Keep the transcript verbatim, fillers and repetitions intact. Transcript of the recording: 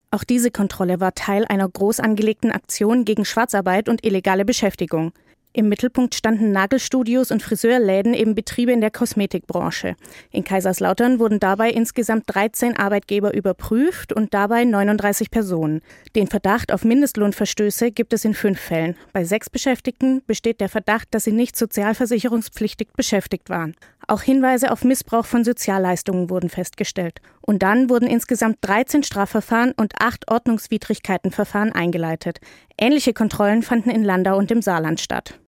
Auch diese Kontrolle war Teil einer groß angelegten Aktion gegen Schwarzarbeit und illegale Beschäftigung. Im Mittelpunkt standen Nagelstudios und Friseurläden, eben Betriebe in der Kosmetikbranche. In Kaiserslautern wurden dabei insgesamt dreizehn Arbeitgeber überprüft und dabei neununddreißig Personen. Den Verdacht auf Mindestlohnverstöße gibt es in fünf Fällen. Bei sechs Beschäftigten besteht der Verdacht, dass sie nicht sozialversicherungspflichtig beschäftigt waren. Auch Hinweise auf Missbrauch von Sozialleistungen wurden festgestellt. Und dann wurden insgesamt dreizehn Strafverfahren und acht Ordnungswidrigkeitenverfahren eingeleitet. Ähnliche Kontrollen fanden in Landau und im Saarland statt.